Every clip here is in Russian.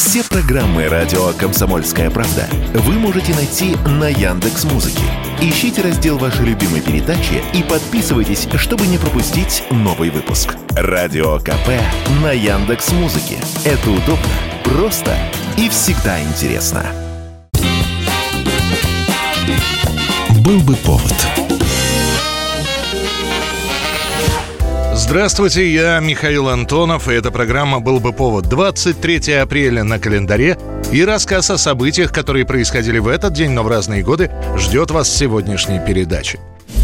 Все программы радио «Комсомольская правда» вы можете найти на Яндекс.Музыке. Ищите раздел вашей любимой передачи и подписывайтесь, чтобы не пропустить новый выпуск. Радио КП на Яндекс.Музыке. Это удобно, просто и всегда интересно. Был бы повод. Здравствуйте, я Михаил Антонов, и эта программа «Был бы повод». 23 апреля на календаре, и рассказ о событиях, которые происходили в этот день, но в разные годы, ждет вас в сегодняшней передаче.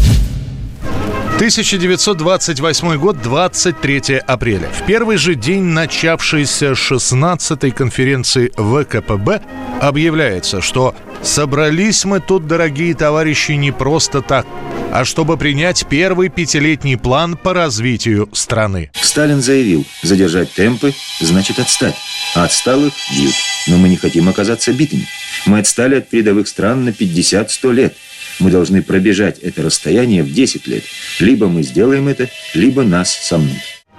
1928 год, 23 апреля. В первый же день начавшейся 16-й конференции ВКПБ объявляется, что собрались мы тут, дорогие товарищи, не просто так, а чтобы принять первый пятилетний план по развитию страны. Сталин заявил: задержать темпы значит отстать, а отсталых бьют. Но мы не хотим оказаться битыми. Мы отстали от передовых стран на 50-100 лет. Мы должны пробежать это расстояние в 10 лет. Либо мы сделаем это, либо нас сомнут.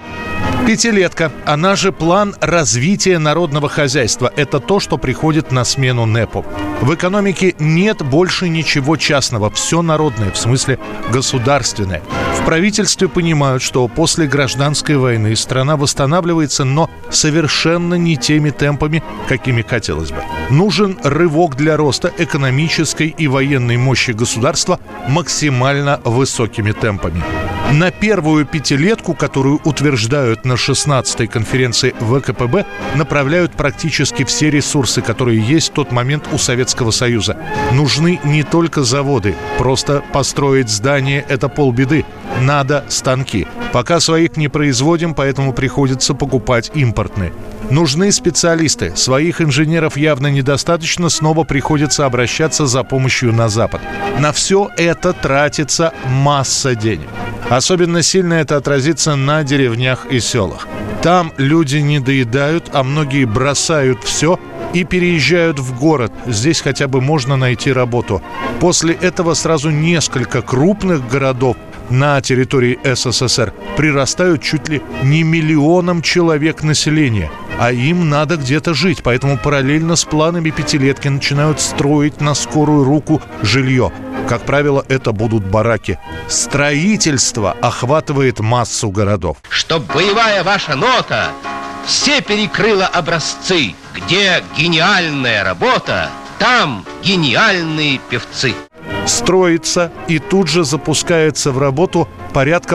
Пятилетка, она же план развития народного хозяйства. Это то, что приходит на смену НЭПу. В экономике нет больше ничего частного. Все народное, в смысле государственное. В правительстве понимают, что после гражданской войны страна восстанавливается, но совершенно не теми темпами, какими хотелось бы. Нужен рывок для роста экономической и военной мощи государства максимально высокими темпами. На первую пятилетку, которую утверждают на 16-й конференции ВКПБ, направляют практически все ресурсы, которые есть в тот момент у Советского Союза. Нужны не только заводы. Просто построить здание – это полбеды. Надо станки. Пока своих не производим, поэтому приходится покупать импортные. Нужны специалисты. Своих инженеров явно недостаточно, снова приходится обращаться за помощью на Запад. На все это тратится масса денег. Особенно сильно это отразится на деревнях и селах. Там люди не доедают, а многие бросают все и переезжают в город. Здесь хотя бы можно найти работу. После этого сразу несколько крупных городов на территории СССР прирастают чуть ли не 1 миллионом человек населения. А им надо где-то жить, поэтому параллельно с планами пятилетки начинают строить на скорую руку жилье. Как правило, это будут бараки. Строительство охватывает массу городов. Чтоб боевая ваша нота все перекрыла образцы. Где гениальная работа, там гениальные певцы. Строится и тут же запускается в работу порядка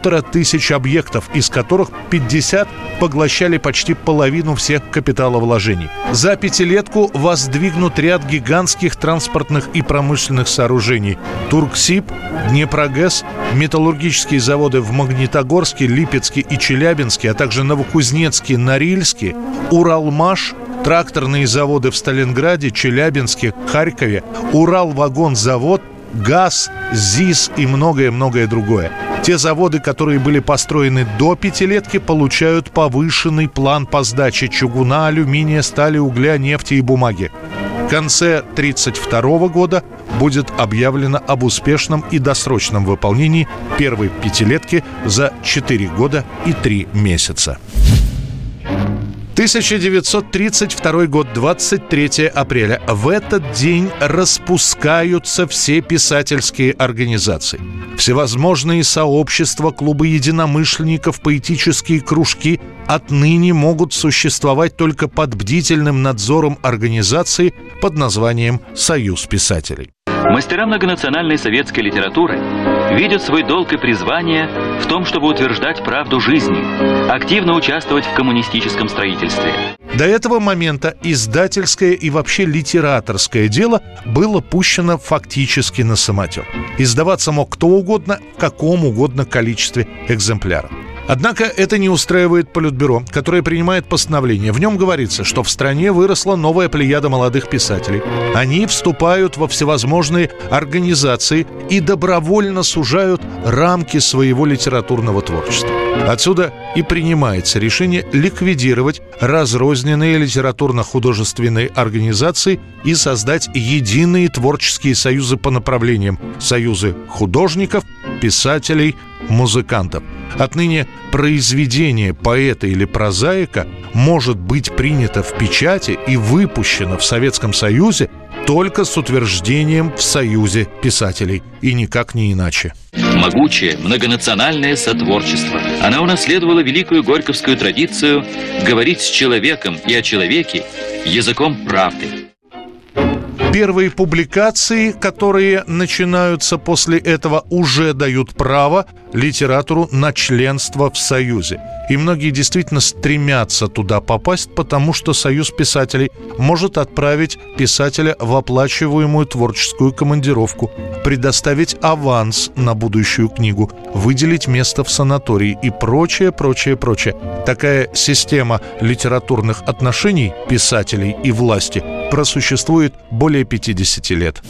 1500 объектов, из которых 50 поглощали почти половину всех капиталовложений. За пятилетку воздвигнут ряд гигантских транспортных и промышленных сооружений. Турксиб, Днепрогэс, металлургические заводы в Магнитогорске, Липецке и Челябинске, а также Новокузнецке, Норильске, Уралмаш, тракторные заводы в Сталинграде, Челябинске, Харькове, Уралвагонзавод, ГАЗ, ЗИС и многое-многое другое. Те заводы, которые были построены до пятилетки, получают повышенный план по сдаче чугуна, алюминия, стали, угля, нефти и бумаги. В конце 1932 года будет объявлено об успешном и досрочном выполнении первой пятилетки за 4 года и 3 месяца. 1932 год, 23 апреля. В этот день распускаются все писательские организации. Всевозможные сообщества, клубы единомышленников, поэтические кружки отныне могут существовать только под бдительным надзором организации под названием «Союз писателей». Мастера многонациональной советской литературы видят свой долг и призвание в том, чтобы утверждать правду жизни, активно участвовать в коммунистическом строительстве. До этого момента издательское и вообще литераторское дело было пущено фактически на самотек. Издаваться мог кто угодно, в каком угодно количестве экземпляров. Однако это не устраивает Политбюро, которое принимает постановление. В нем говорится, что в стране выросла новая плеяда молодых писателей. Они вступают во всевозможные организации и добровольно сужают рамки своего литературного творчества. Отсюда и принимается решение ликвидировать разрозненные литературно-художественные организации и создать единые творческие союзы по направлениям: союзы художников, писателей, музыкантов. Отныне произведение поэта или прозаика может быть принято в печати и выпущено в Советском Союзе только с утверждением в Союзе писателей, и никак не иначе. Могучее многонациональное сотворчество. Она унаследовала великую горьковскую традицию говорить с человеком и о человеке языком правды. Первые публикации, которые начинаются после этого, уже дают право литературу на членство в Союзе. И многие действительно стремятся туда попасть, потому что Союз писателей может отправить писателя в оплачиваемую творческую командировку, предоставить аванс на будущую книгу, выделить место в санатории и прочее, прочее, прочее. Такая система литературных отношений писателей и власти просуществует более 50 лет.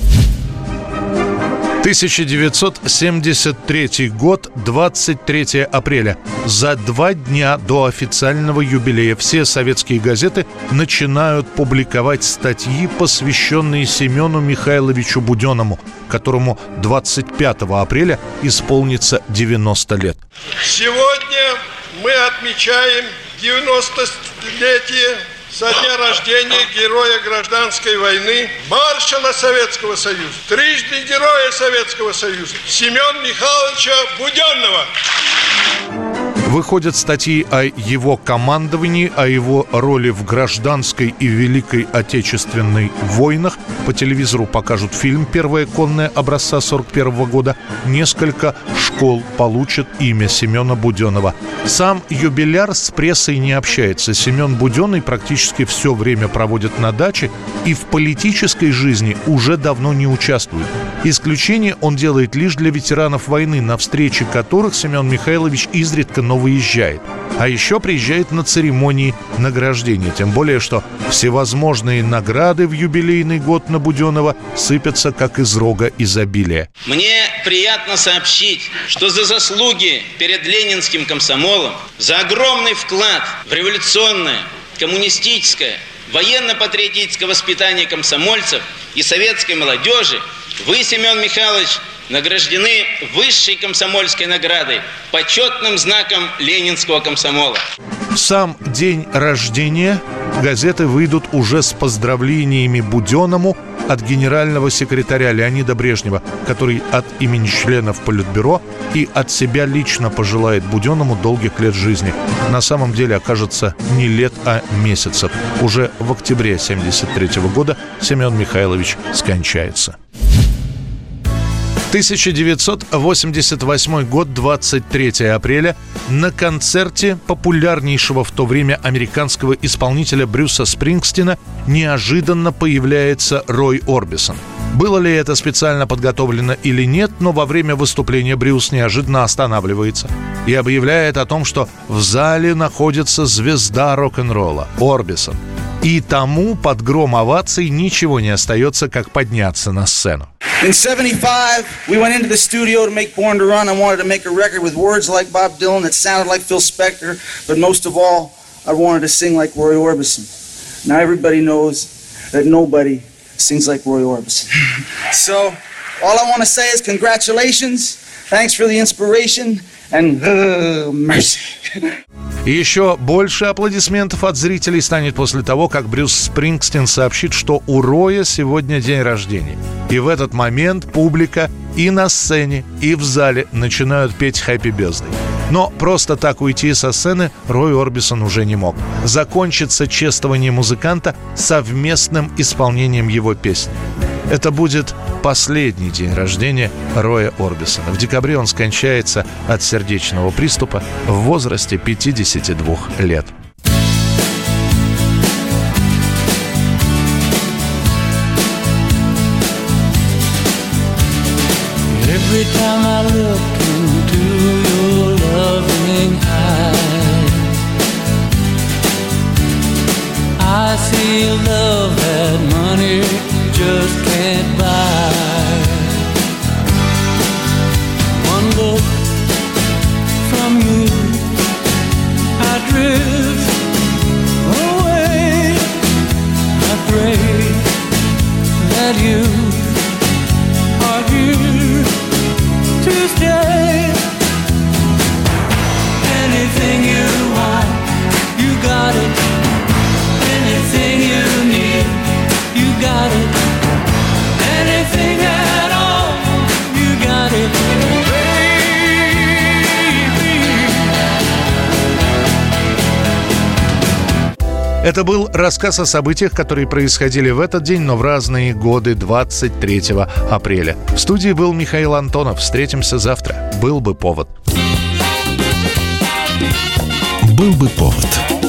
1973 год, 23 апреля. За 2 дня до официального юбилея все советские газеты начинают публиковать статьи, посвященные Семену Михайловичу Буденному, которому 25 апреля исполнится 90 лет. Сегодня мы отмечаем 90-летие со дня рождения героя гражданской войны, маршала Советского Союза, трижды героя Советского Союза, Семена Михайловича Буденного. Выходят статьи о его командовании, о его роли в гражданской и Великой Отечественной войнах. По телевизору покажут фильм «Первая конная» образца 1941 года. Несколько школ получат имя Семена Буденного. Сам юбиляр с прессой не общается. Семен Буденный практически все время проводит на даче и в политической жизни уже давно не участвует. Исключение он делает лишь для ветеранов войны, на встречи которых Семен Михайлович изредка, но выезжает. А еще приезжает на церемонии награждения. Тем более, что всевозможные награды в юбилейный год на Буденного сыпятся как из рога изобилия. Мне приятно сообщить, что за заслуги перед ленинским комсомолом, за огромный вклад в революционное, коммунистическое, военно-патриотическое воспитание комсомольцев и советской молодежи вы, Семен Михайлович, награждены высшей комсомольской наградой, почетным знаком ленинского комсомола. В сам день рождения газеты выйдут уже с поздравлениями Буденному от генерального секретаря Леонида Брежнева, который от имени членов Политбюро и от себя лично пожелает Буденному долгих лет жизни. На самом деле окажется не лет, а месяцев. Уже в октябре 1973 года Семен Михайлович скончается. 1988 год, 23 апреля. На концерте популярнейшего в то время американского исполнителя Брюса Спрингстина неожиданно появляется Рой Орбисон. Было ли это специально подготовлено или нет, но во время выступления Брюс неожиданно останавливается и объявляет о том, что в зале находится звезда рок-н-ролла Орбисон. И тому под гром оваций ничего не остается, как подняться на сцену. In 1975, we went into the studio to make Born to Run. I wanted to make a record with words like Bob Dylan that sounded like Phil Spector, but most of all, I wanted to sing like Roy Orbison. Now everybody knows that nobody sings like Roy Orbison. So, all I want to say is congratulations, thanks for the inspiration, and mercy. И еще больше аплодисментов от зрителей станет после того, как Брюс Спрингстин сообщит, что у Роя сегодня день рождения. И в этот момент публика и на сцене, и в зале начинают петь «Happy Birthday». Но просто так уйти со сцены Рой Орбисон уже не мог. Закончится чествование музыканта совместным исполнением его песни. Это будет последний день рождения Роя Орбисона. В декабре он скончается от сердечного приступа в возрасте 52 лет. Every time I look into your loving eyes, I see love that money just can't buy. One look from you Это был рассказ о событиях, которые происходили в этот день, но в разные годы 23 апреля. В студии был Михаил Антонов. Встретимся завтра. Был бы повод. Был бы повод.